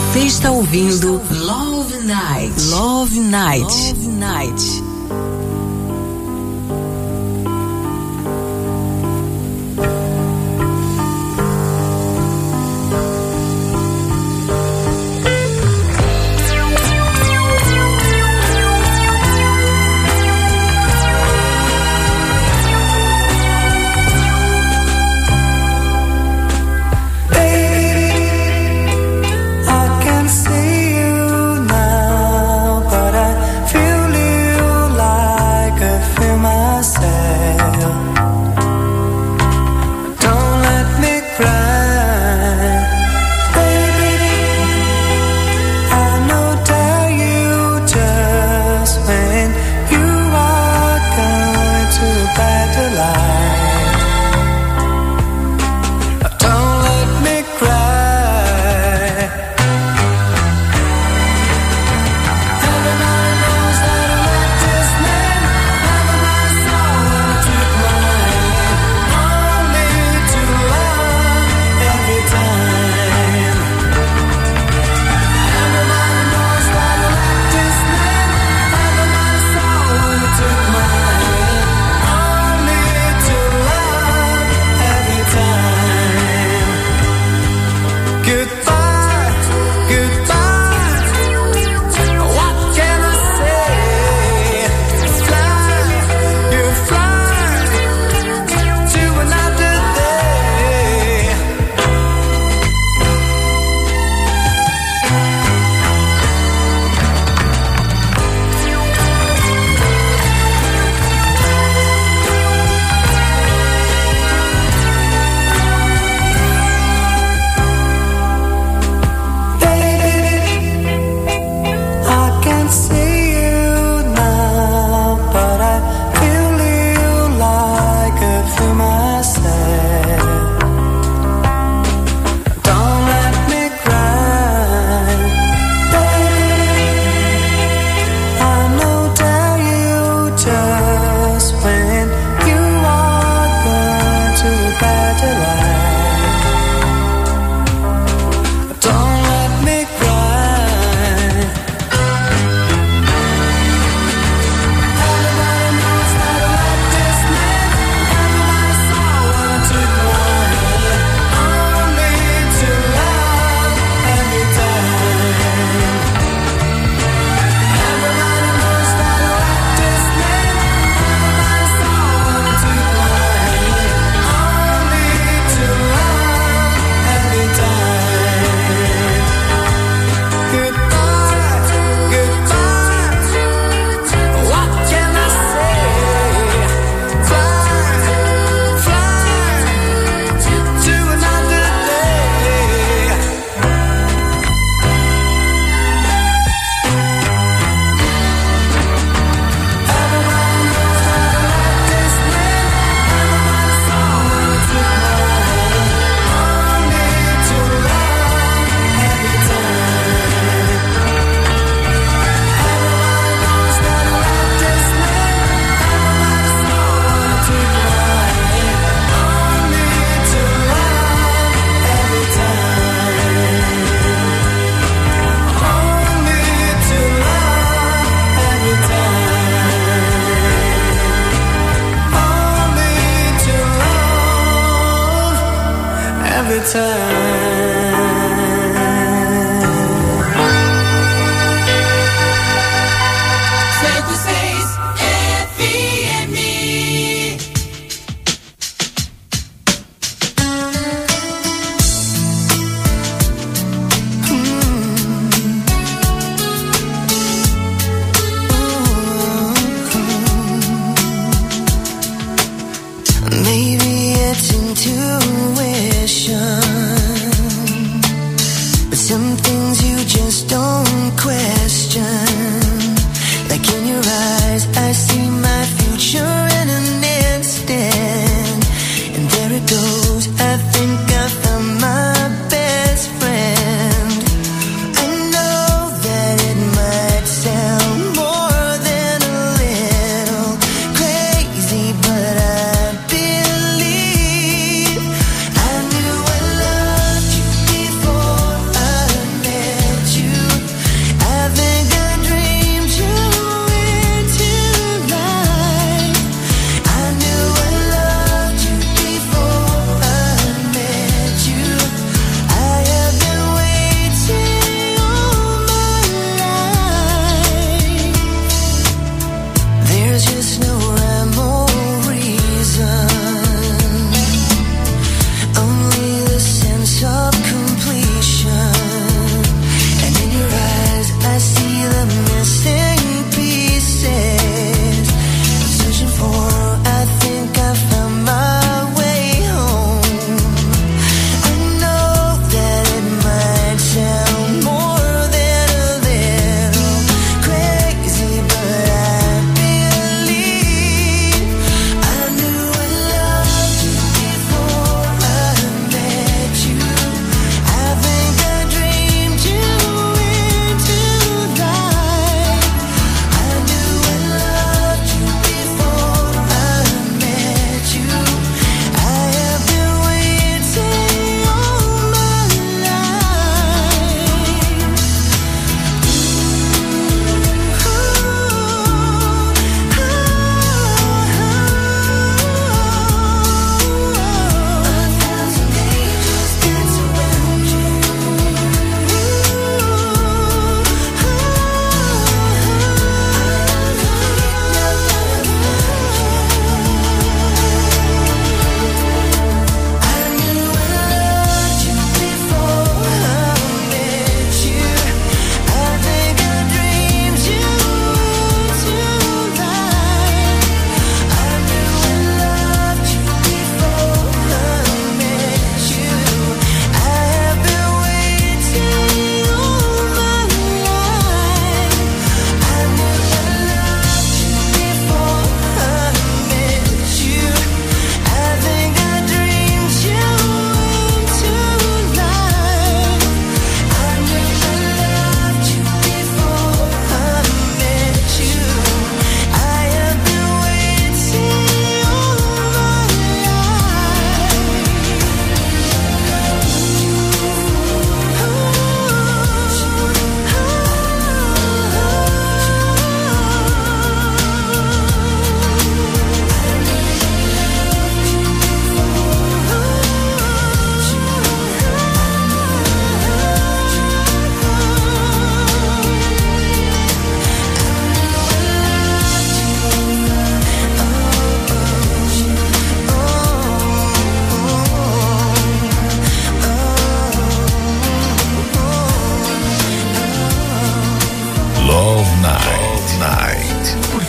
Você está ouvindo Love Night. Love Night. Love Night.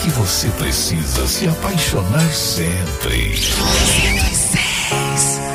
que você precisa se apaixonar sempre. 106.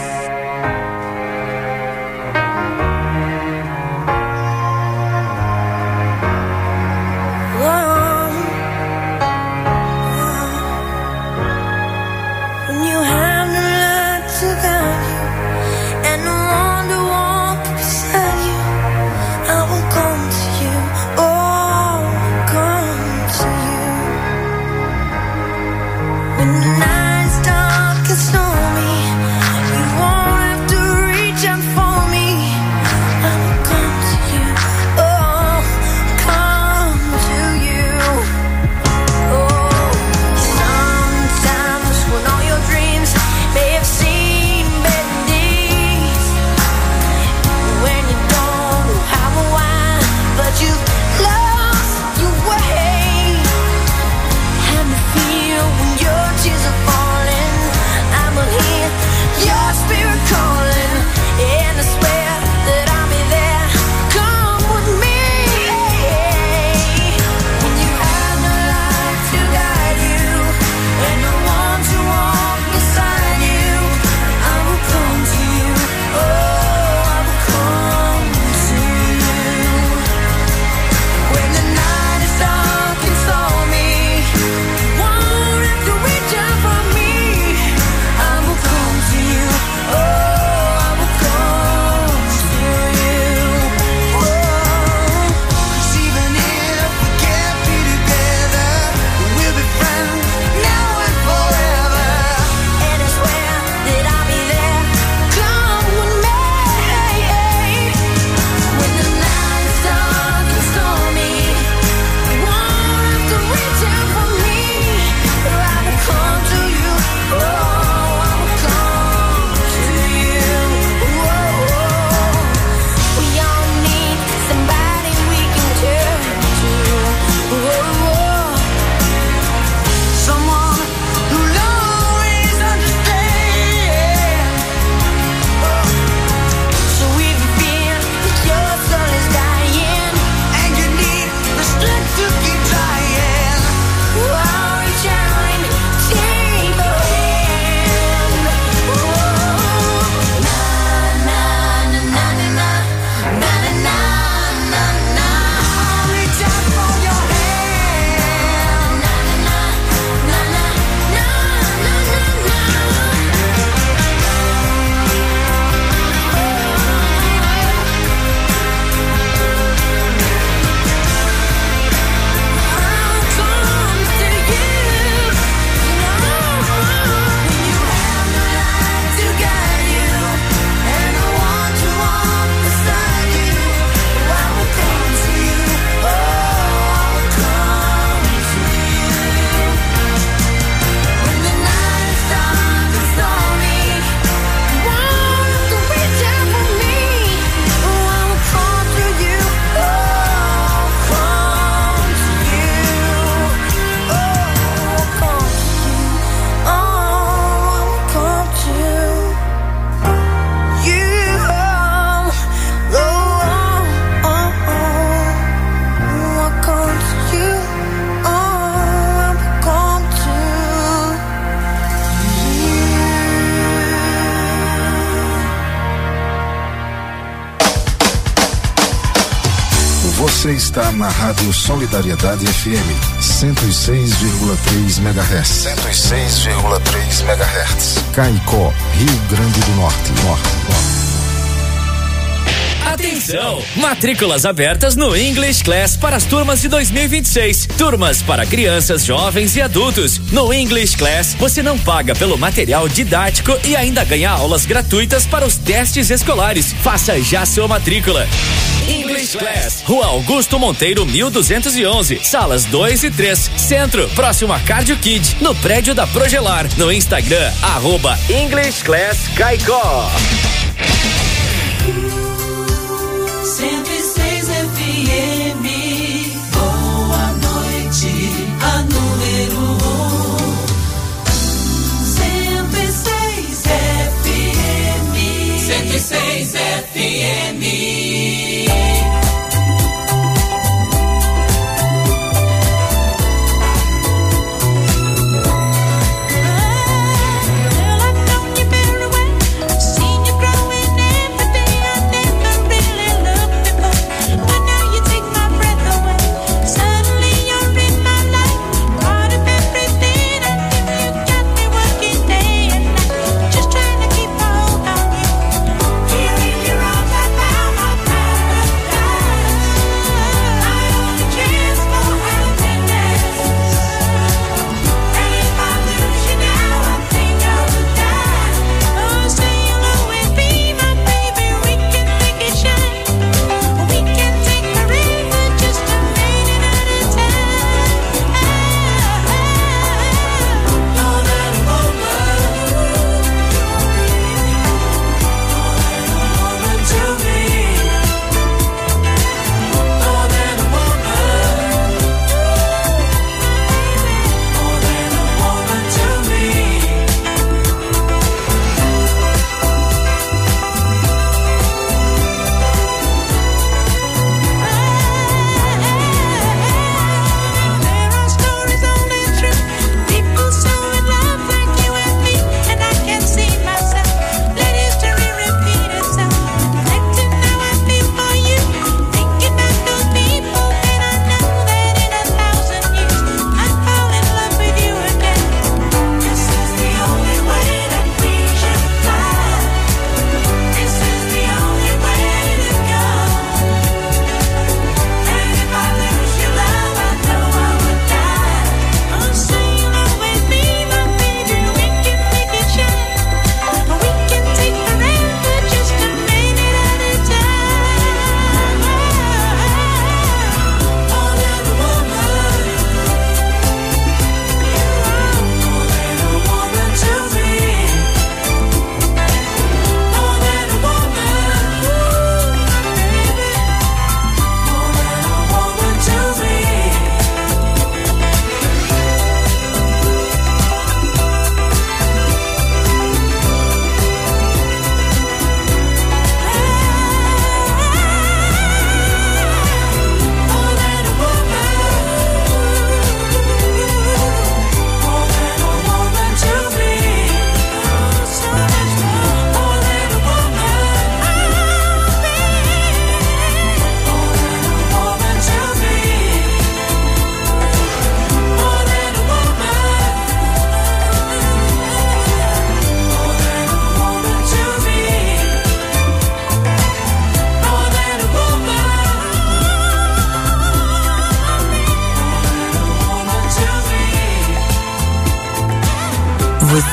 Você está na Rádio Solidariedade FM 106,3 MHz. 106,3 MHz. Caicó, Rio Grande do Norte. Atenção! Matrículas abertas no English Class para as turmas de 2026. Turmas para crianças, jovens e adultos. No English Class, você não paga pelo material didático e ainda ganha aulas gratuitas para os testes escolares. Faça já sua matrícula. English Class, Rua Augusto Monteiro, 1211, salas 2 e 3, Centro, próximo a Cardio Kid, no prédio da Progelar. No Instagram, @English Class Caicó. 106 FM, boa noite, a número 106 FM, 106 FM.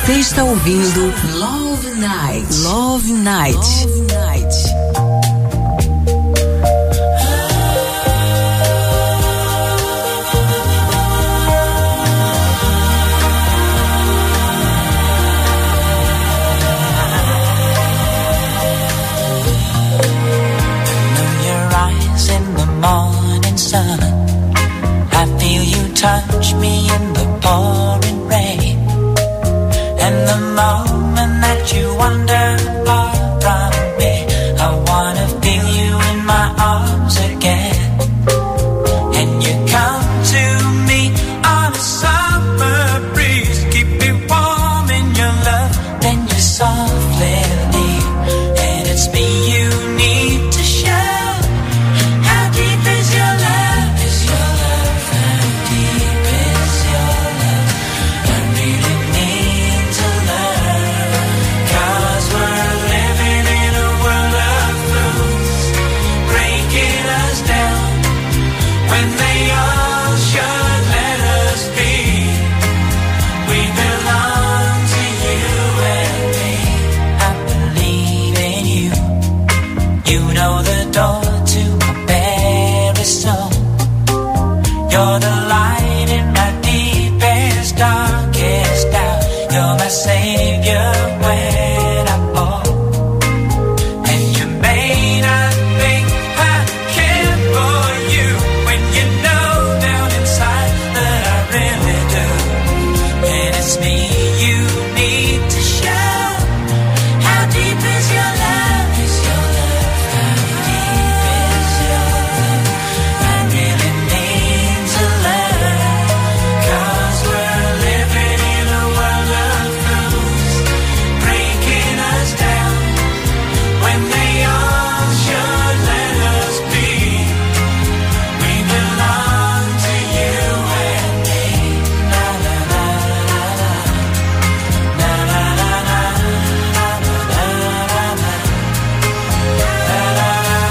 Você está ouvindo Love Night. Love Night. Love Night. Morning sun, I feel you touch me in the pouring rain, and the moment that you wander far from me, I wanna feel you in my arms again. And you come to me on a summer breeze, keep me warm in your love, then you softly leave, and it's me you need to show. You're the light in my deepest, darkest doubt. You're my savior when I fall. And you may not think I care for you when you know down inside that I really do. And it's me you need to show. How deep is your love? Is your love? How deep is your love? I really need to learn, 'cause we're living in a world of fools, breaking us down when they all should let us be. We belong to you and me. Na na na na na, na na na na, na na na na, na na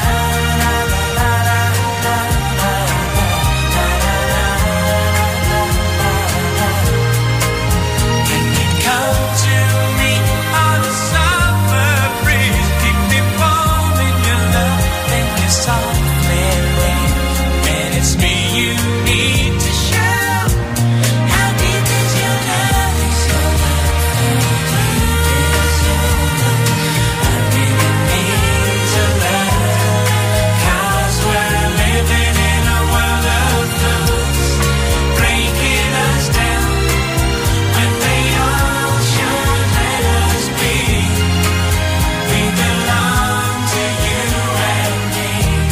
Can you come to me on a summer breeze, keep me warm in your love, then you softly leave, and it's me you need to show. How deep is your love? Is your love? How deep is your love? I really need to learn, 'cause we're living in a world of fools, breaking us down when they all should let us be. We belong to you and me.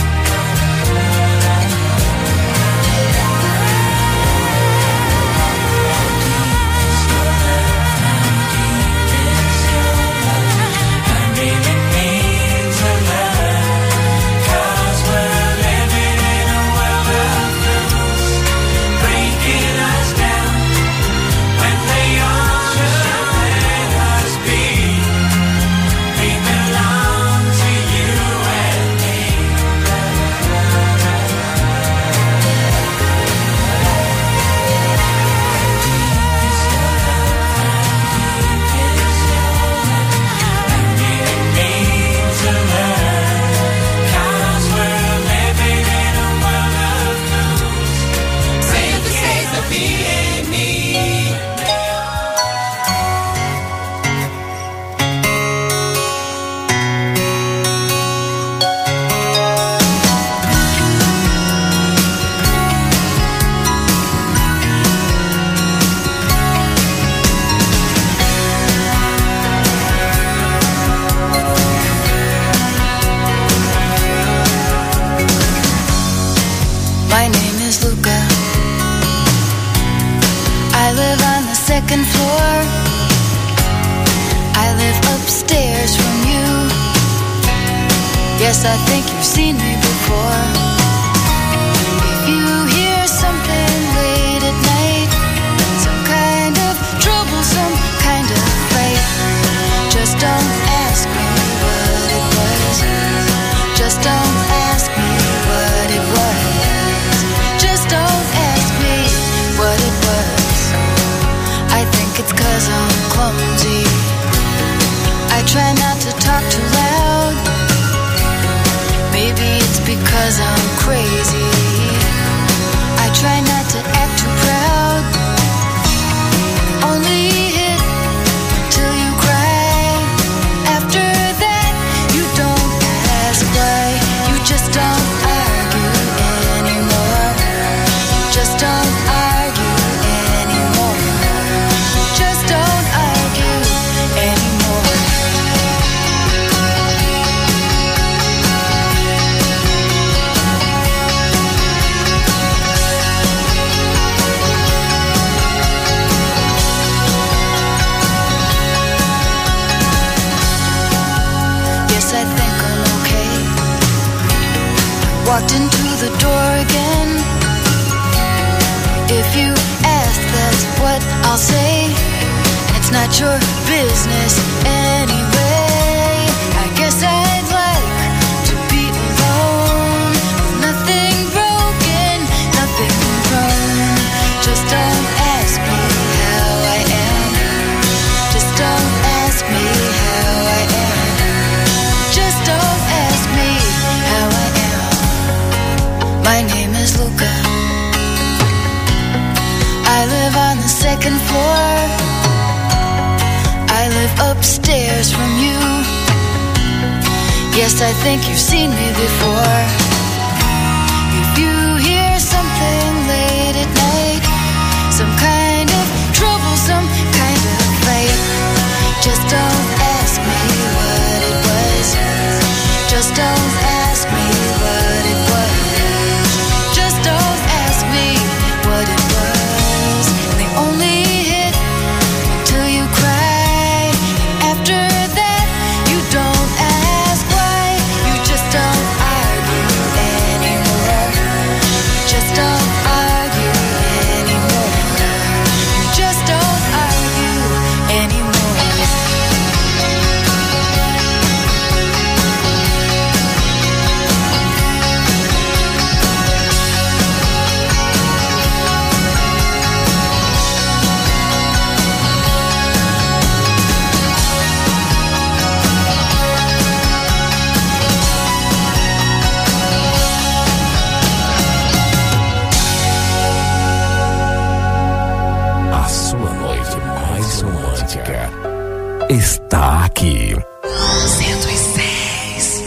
I really need to learn, 'cause we're living in a world of fools, breaking us down when they all should let us be. We belong to you and me. I really need to learn, 'cause we're living in a world of fools, breaking us down. My name is Luca. I live on the second floor. I live upstairs from you. Yes, I think you've seen me before. If you hear something late at night, some kind of trouble, some kind of fight, just don't ask me what it was. Just don't ask me what it was. Just don't ask me what it was. I think it's 'cause I'm clumsy. crazy. I try not to act too proud. Only hit till you cry. After that, you don't ask why. You just don't argue anymore. Just don't argue anymore. Just don't argue anymore. Yes, I think I'm okay. Walked into the door again. If you ask, that's what I'll say. It's not your business anyway. I guess I'd like to be alone, with nothing broken, nothing wrong. Just don't ask me how I am. Just don't ask me how I am. Just don't ask me how I am. My name is Luca. I live on the second floor. I live upstairs from you. Yes, I think you've seen me before. If you hear something late at night, some kind of trouble, some kind of fight, just don't ask me what it was. Just don't ask me what it was. Just don't ask me what it was. They only hit till you cry. After that, you don't ask why. You just don't argue anymore. Just don't argue anymore. You just don't argue anymore. A sua noite mais romântica está aqui. 106.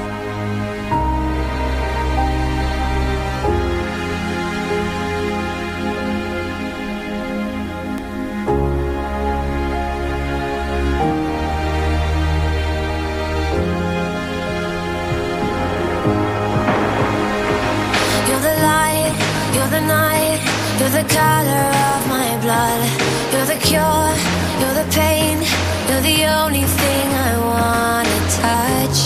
You're the light, you're the night, you're the color of my blood. You're the cure, you're the pain, you're the only thing I wanna touch.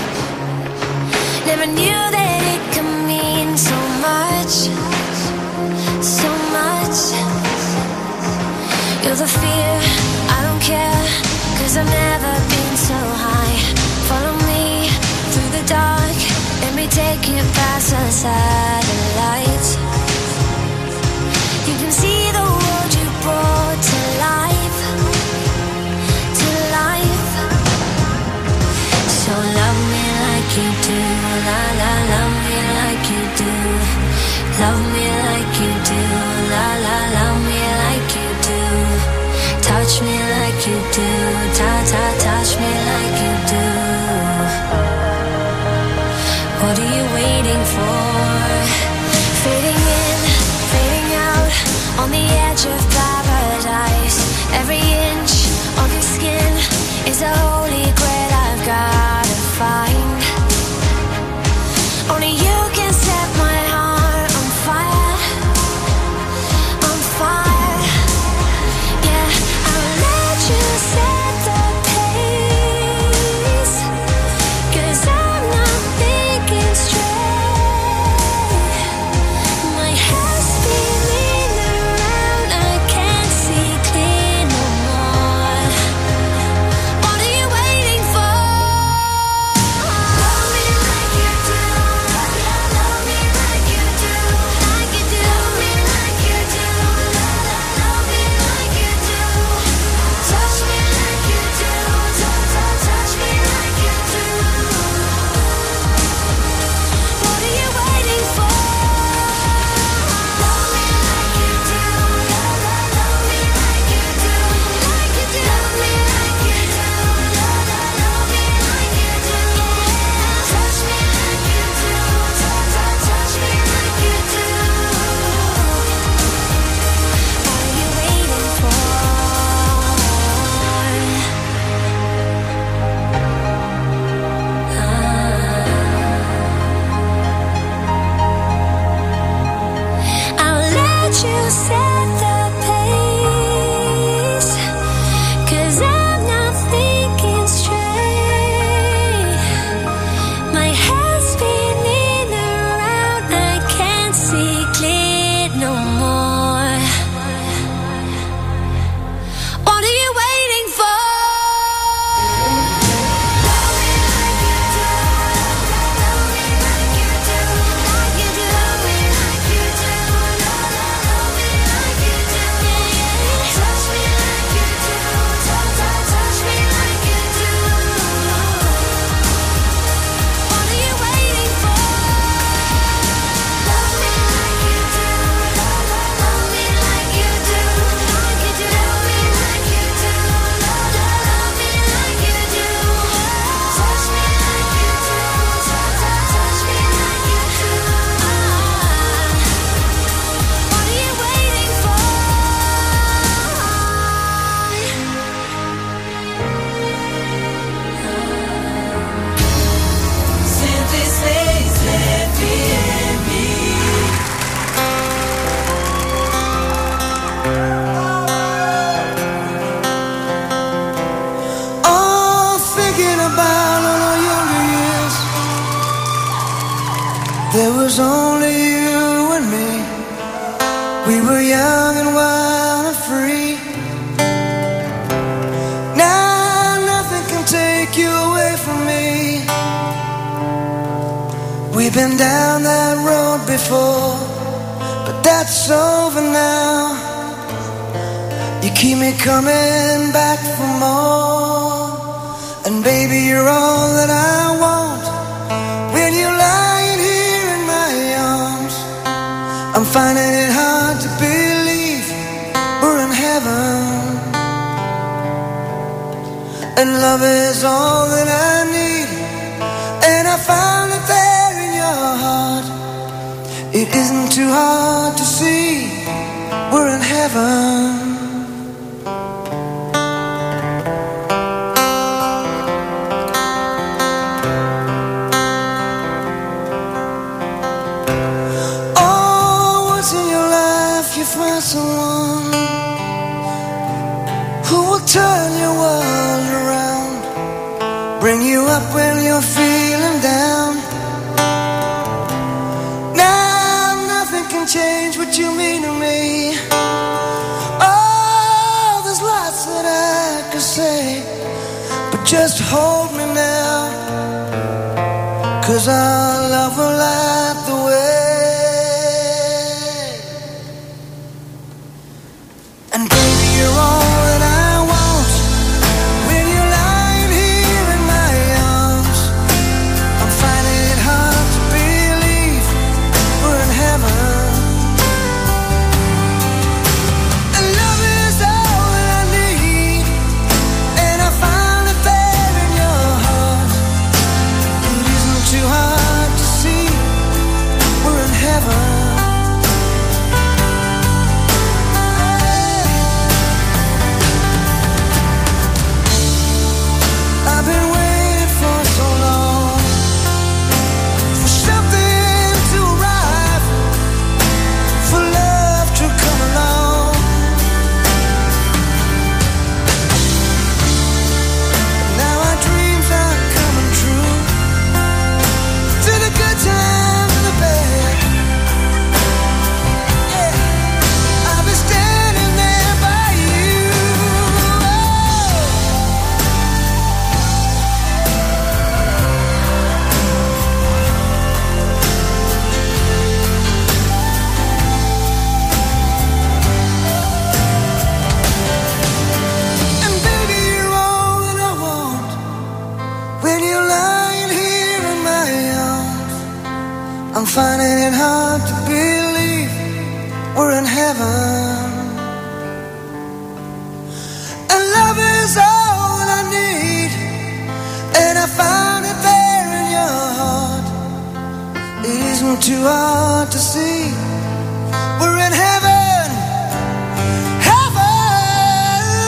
Never knew that it could mean so much, so much. You're the fear, I don't care, 'cause I've never been so high. Follow me through the dark, let me take you past the satellites. You can see the world you brought to life, to life. So love me like you do, la la, love me like you do. Love me like you do, la la, love me like you do. Touch me like you do, ta ta, touch me like you do. What are you waiting for? Fading in, fading out, on the edge of paradise. Every inch of your skin is a holy grail I've gotta find. Only you can set my heart on fire, on fire. Yeah, I'll let you set the pace, 'cause I'm not thinking straight. My head's spinning around, I can't see clear no there was only you and me. We were young and wild and free. Now nothing can take you away from me. We've been down that road before, but that's over now. You keep me coming back for more, and baby, you're all that I want. When you're lying here in my arms, I'm finding it hard to believe we're in heaven. And love is all that I need, and I found it there in your heart. It isn't too hard to see we're in heaven. Find someone who will turn your world around, bring you up when you're feeling down. Now nothing can change what you mean to me. Oh, there's lots that I could say, but just hold me now, 'cause our love will light the way. And baby, you're all that I want. When you're lying here in my arms, I'm finding it hard to believe we're in heaven. And love is all that I need, and I found it there in your heart. It isn't too hard to see we're in heaven. I've been waiting for so long, for something to arrive, for love to come along. Now our dreams are coming true, through the good times and the bad. Yeah, I'll be standing there by you. And baby, you're all that I want. When you're lying here in my arms, I'm finding it hard to believe we're in heaven. And love is all that I need, and I found it there in your heart. It isn't too hard to see we're in heaven. Heaven,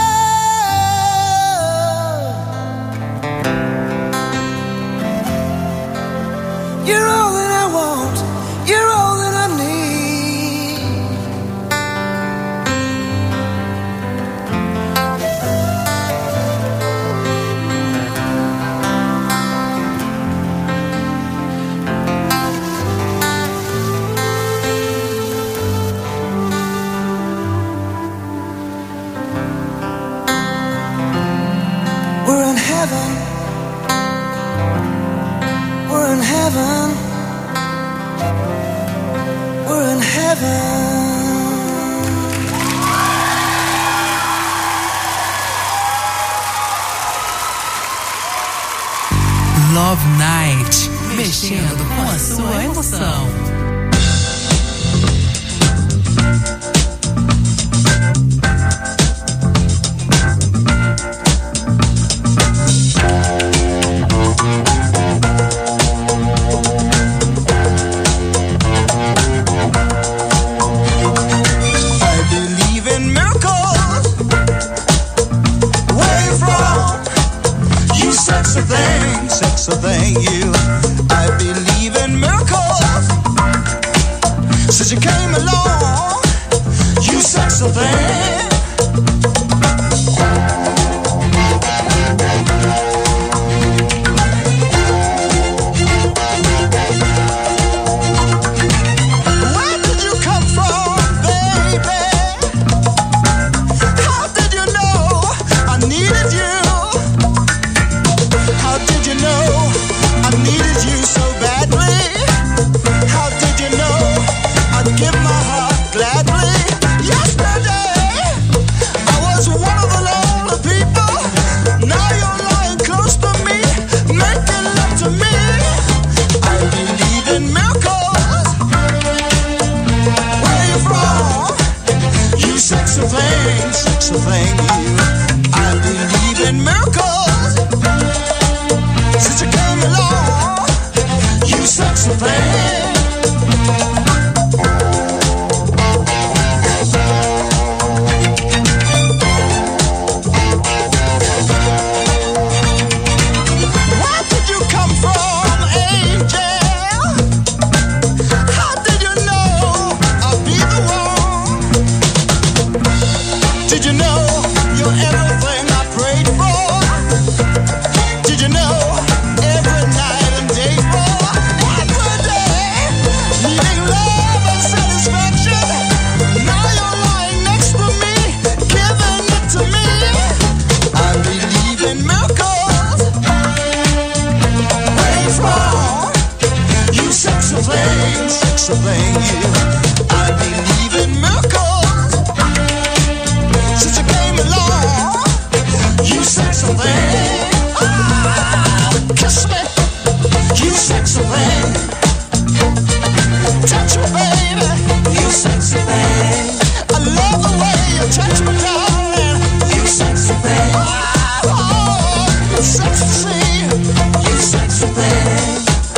whoa. You're all that I want. You're all that I need. We're in heaven. We're in heaven. We're in heaven. Love Night, mexendo com a sua emoção. I believe in miracles. Where you from? You sexy thing, you. I believe in miracles. Since you came along, you sexy thing. sexy thing, you. I believe in miracles. Since you came along, you sexy thing. Kiss me, you sexy thing. Touch me, baby, you sexy thing. I love the way you touch me, darling. You sexy thing. Oh, sexy, you sexy thing.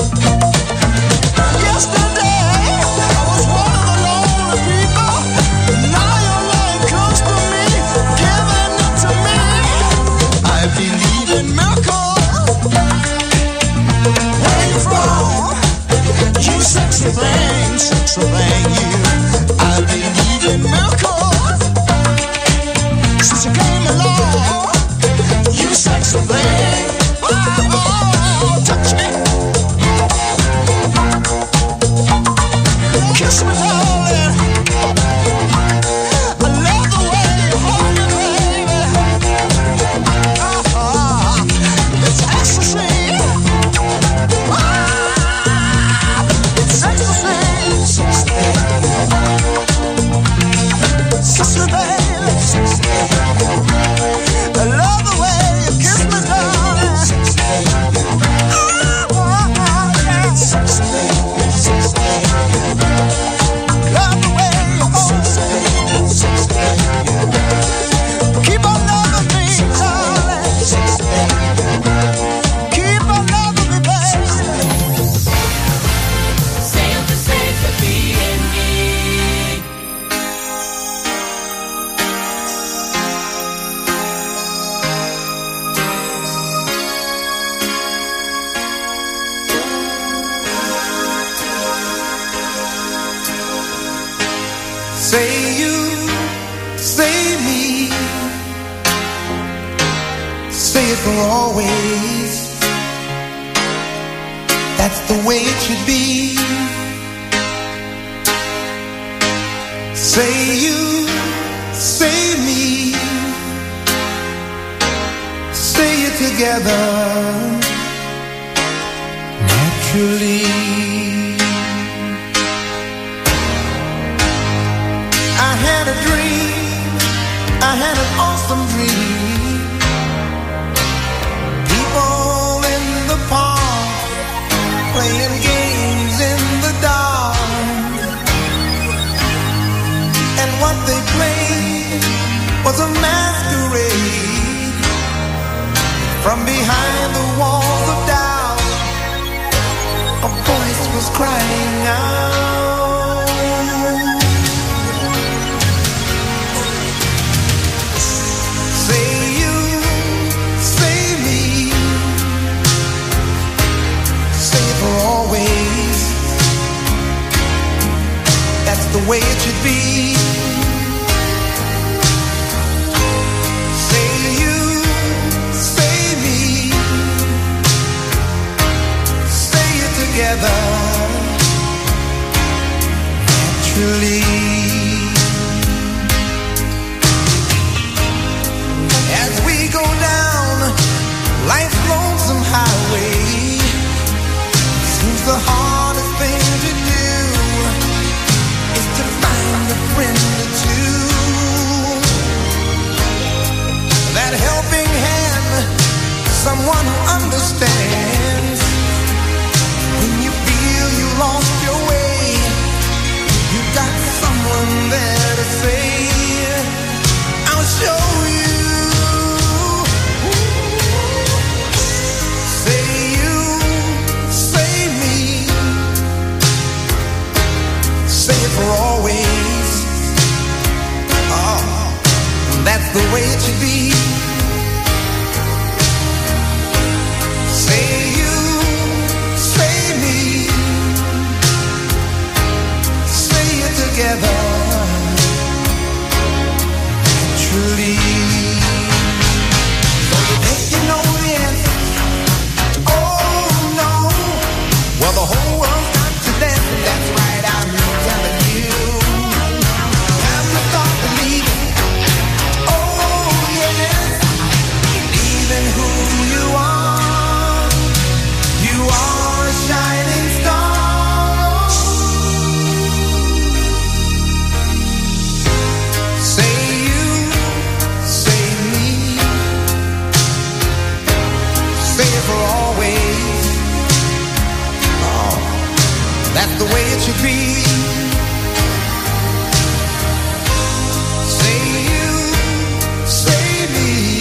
Yesterday, I was one of the lonely people. Now you're lying close to me, giving it to me. I believe in miracles. Where you from? You sexy thing, you. I believe in miracles. Since you came along, you sexy thing. Oh, touch me, kiss me, darling. I love the way you hold me, baby. It's ecstasy. It's ecstasy. Sister, baby. I love the way you kiss me, darling. Love the way you hold me. Keep on loving me, darling. Keep on loving me, baby. Sempre, sempre FM. Say you, say me, say it for always. That's the way it should be. Say you, say me, say it together naturally. I had a dream, I had an awesome dream. People in the park playing games in the dark. And what they played was a masquerade. From behind the walls of doubt, a voice was crying out. Always, that's the way it should be. Say you, say me, say it together naturally. As we go down life's lonesome highway, the hardest thing to do is to find a friend or two. That helping hand, someone who understands. When you feel you lost your way, you got the way it should be. Say you, say me,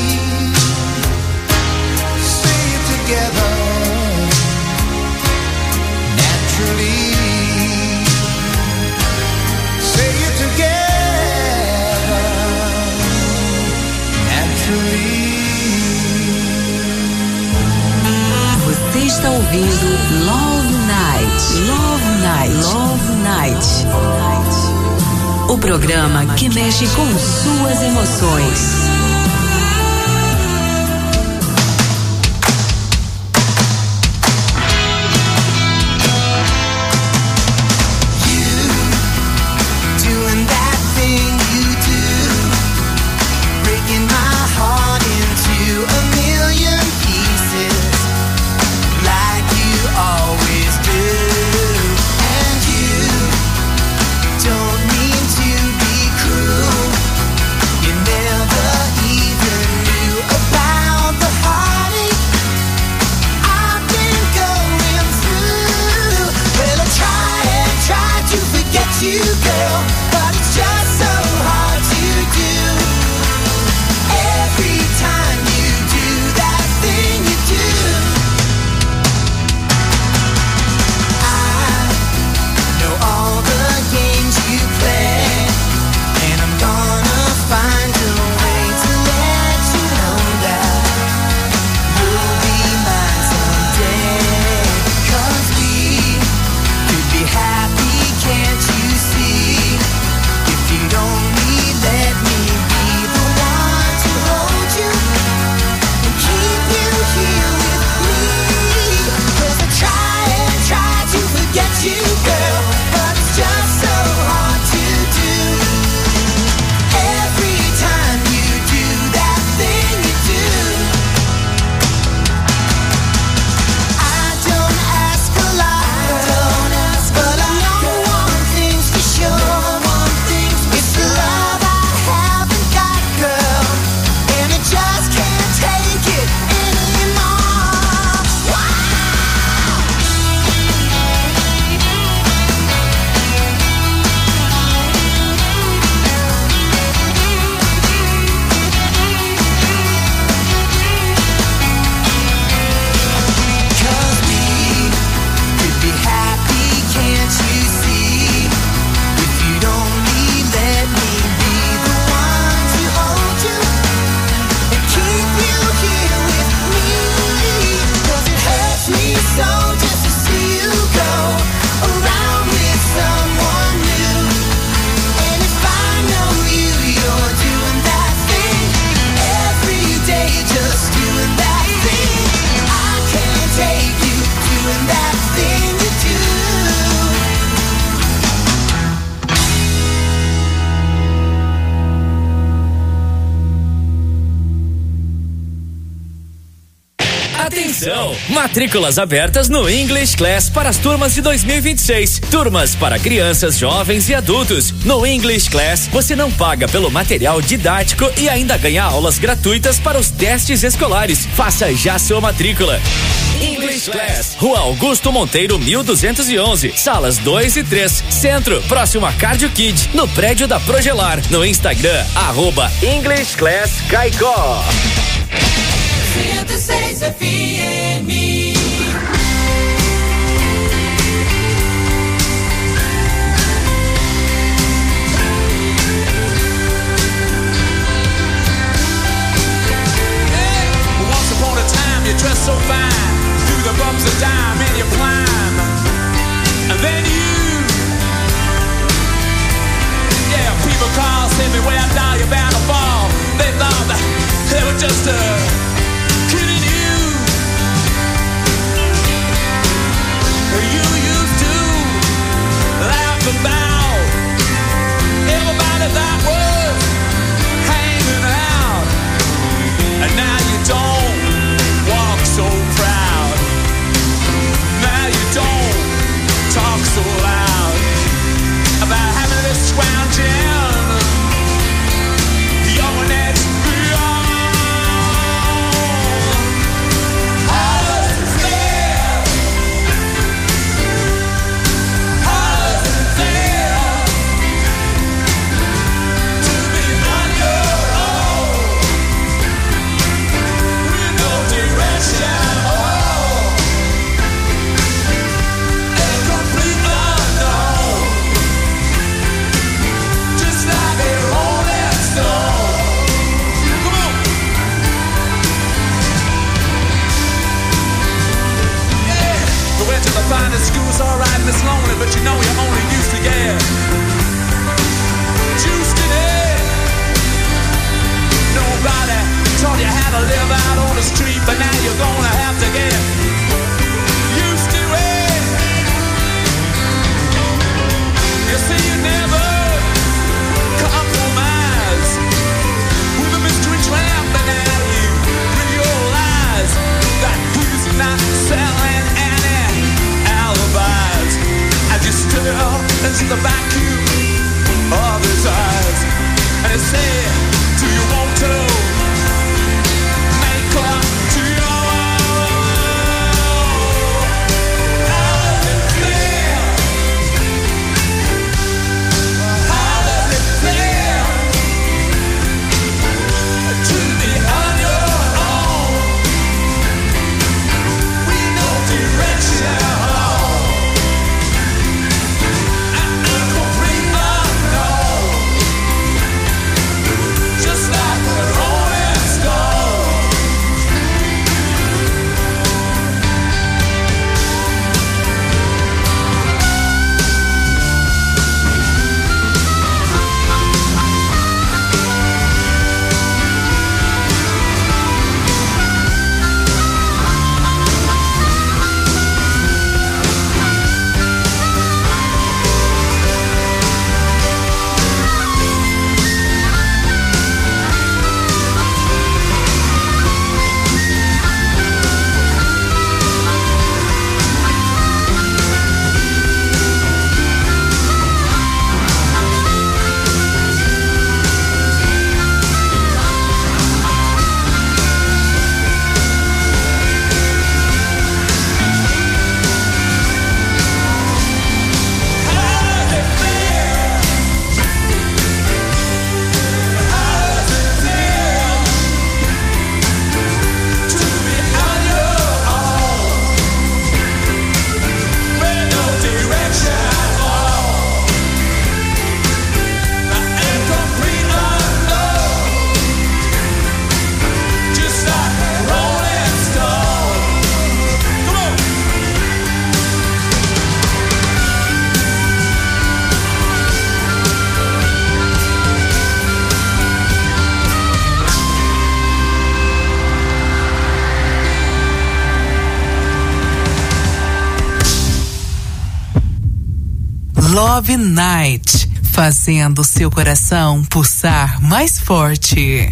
say it together naturally. Say it together naturally. Você está ouvindo Love Night. Love Night. Love Night. O programa que mexe com suas emoções. Matrículas abertas no English Class para as turmas de 2026. Turmas para crianças, jovens e adultos. No English Class, você não paga pelo material didático e ainda ganha aulas gratuitas para os testes escolares. Faça já sua matrícula. English Class, Rua Augusto Monteiro, 1211, salas 2 e 3, Centro, próximo a Cardio Kid, no prédio da Progelar. No Instagram, @English Class Caicó. 106 FM. Once upon a time you dressed so fine, through the bumps of dime and you climb, and then people call, say me where down you're bound to fall. They thought that they were just kidding you. the finest school's alright and it's lonely, but you know you're only used to get juiced in it. Nobody taught you how to live out on the street, but now you're gonna have to get used to it. You see, you never compromise with the mystery trampling at you. Realize that he's not selling any alibis. As you stare into the vacuum of his eyes, and he said, do you want to make love to your how does it feel? How does it feel to be on your own with no direction and a complete unknown, just like a rolling stone? Love Night, fazendo seu coração pulsar mais forte.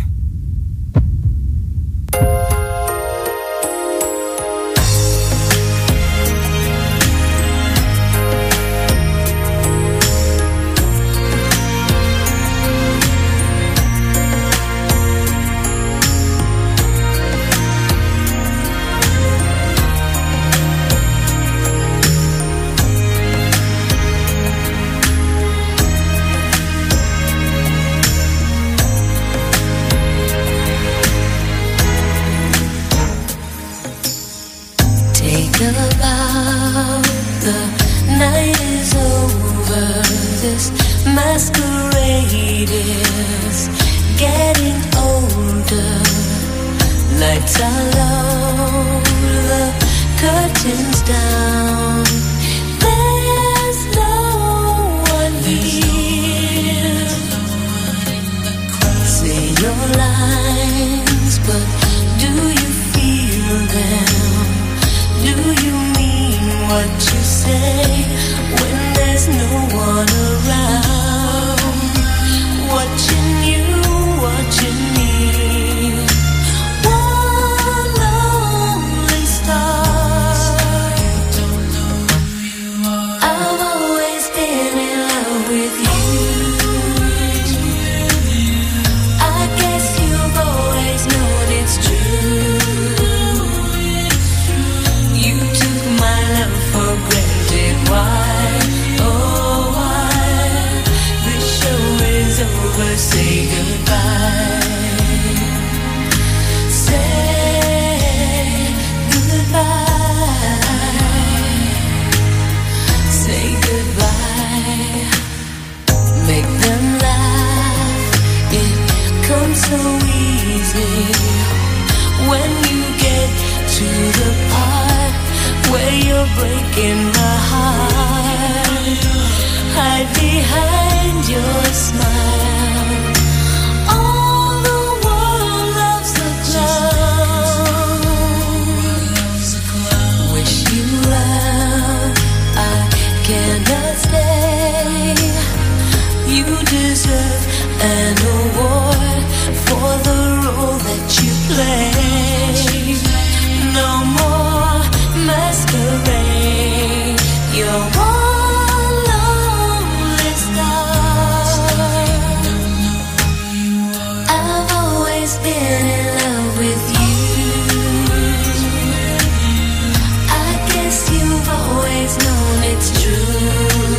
When you get to the part where you're breaking my heart. Hide behind your smile. All the world loves a clown. Wish you well, I cannot stay. You deserve an award for the role that you play. No more masquerade. You're one lonely star. I've always been in love with you. I guess you've always known it's true.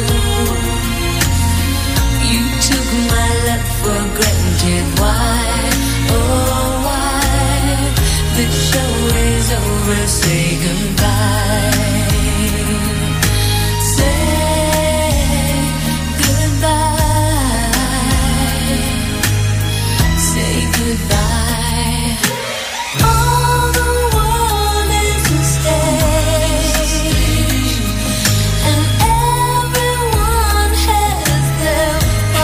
You took my love for granted. Why? Oh, why? The show is over. Say goodbye. Say goodbye. Say goodbye. All the world is a stage, and everyone has their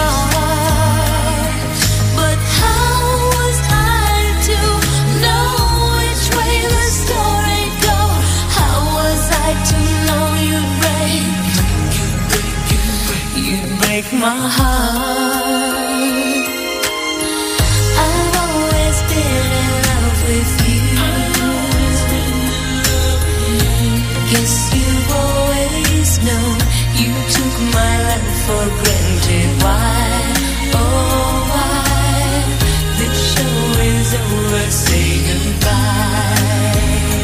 part. But how was I to know which way the story goes? How was I to know you'd break my heart? I've always been in love with you. Guess you've always known. You took my love for granted. Why? Oh, why? The show is over. Say goodbye.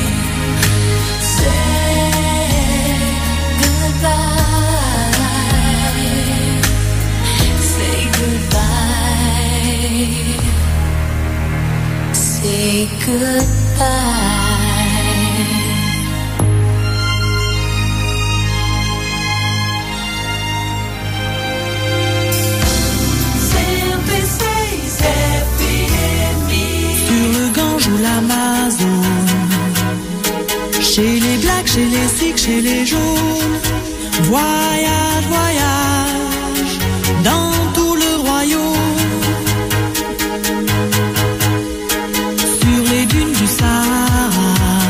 Say goodbye. Say goodbye. Say goodbye. Sur le Gange ou l'Amazone, chez les blacks, chez les sikhs, chez les jaunes, voyage, voyage, dans tout le royaume. Sur les dunes du Sahara,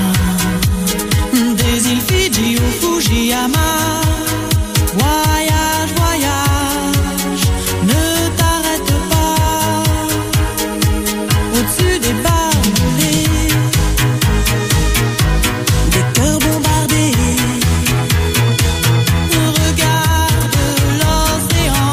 des îles Fidji au Fujiyama, voyage, voyage, ne t'arrête pas. Au-dessus des barbelés, des cœurs bombardés, regarde l'océan.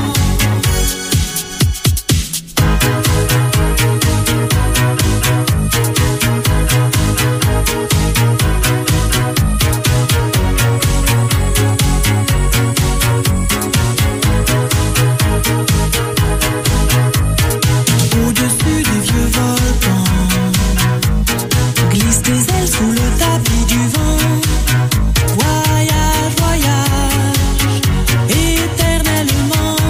Au-dessus des vieux volcans, glisse tes ailes sous le tapis du vent. Voyage, voyage, éternellement.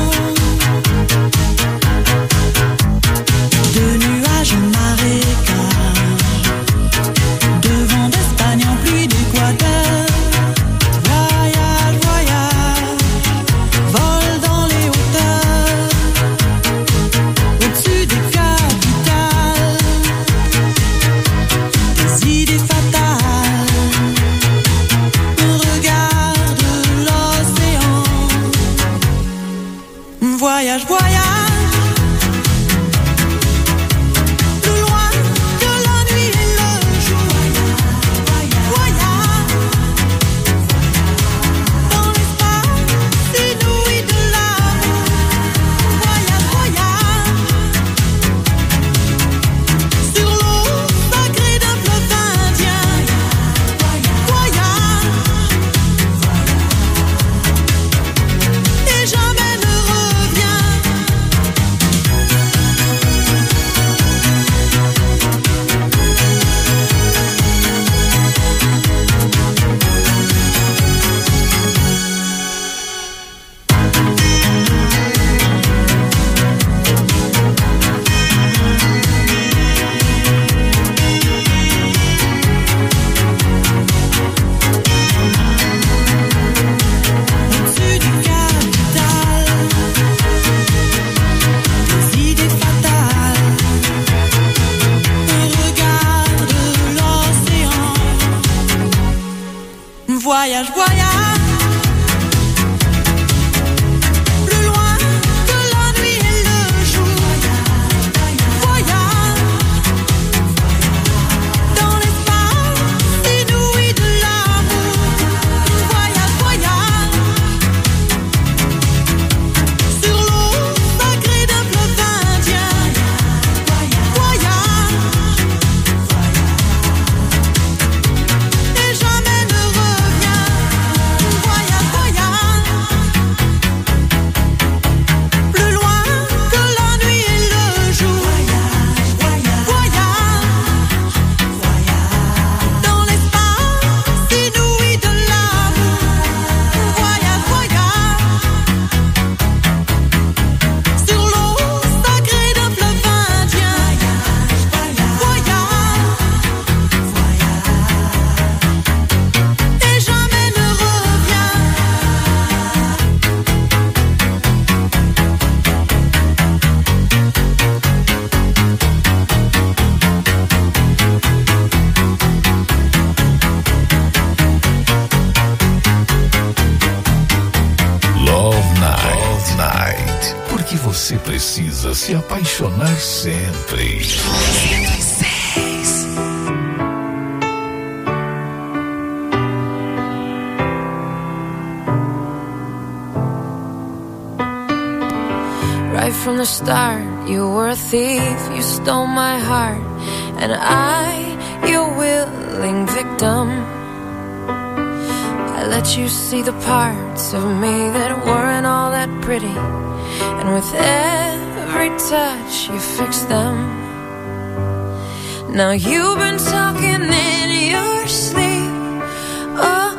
De nuages en marécage, de vent d'Espagne en pluie d'Équateur. Voyage, voyage, vole dans les hauteurs. Au-dessus des capitales, des idées fatales. Regarde l'océan. Voyage, voyage, plus loin que la nuit et le jour. Voyage, dans l'espace inouï de l'amour. Voyage, voyage, sur l'eau sacrée d'un fleuve indien. Voyage, et jamais ne reviens. voyage, voyage. Plus loin que la nuit et le jour. Voyage. Dans l'espace inouï de l'amour. Voyage, voyage. Sur l'eau sacrée d'un fleuve indien. Voyage. Et jamais ne revient. Voyage, voyage. Plus loin que la nuit et le jour. Voyage. Dans l'espace inouï de l'amour. Voyage, voyage. Sur l'eau sacrée d'un fleuve indien. Voyage. Et jamais ne revient. Love Night. Porque você precisa se apaixonar sempre. Right from the start, you were a thief, you stole my heart, and I, your willing victim. I let you see the parts of me that weren't all that pretty, and with every touch you fixed them. Now you've been talking in your sleep. Oh,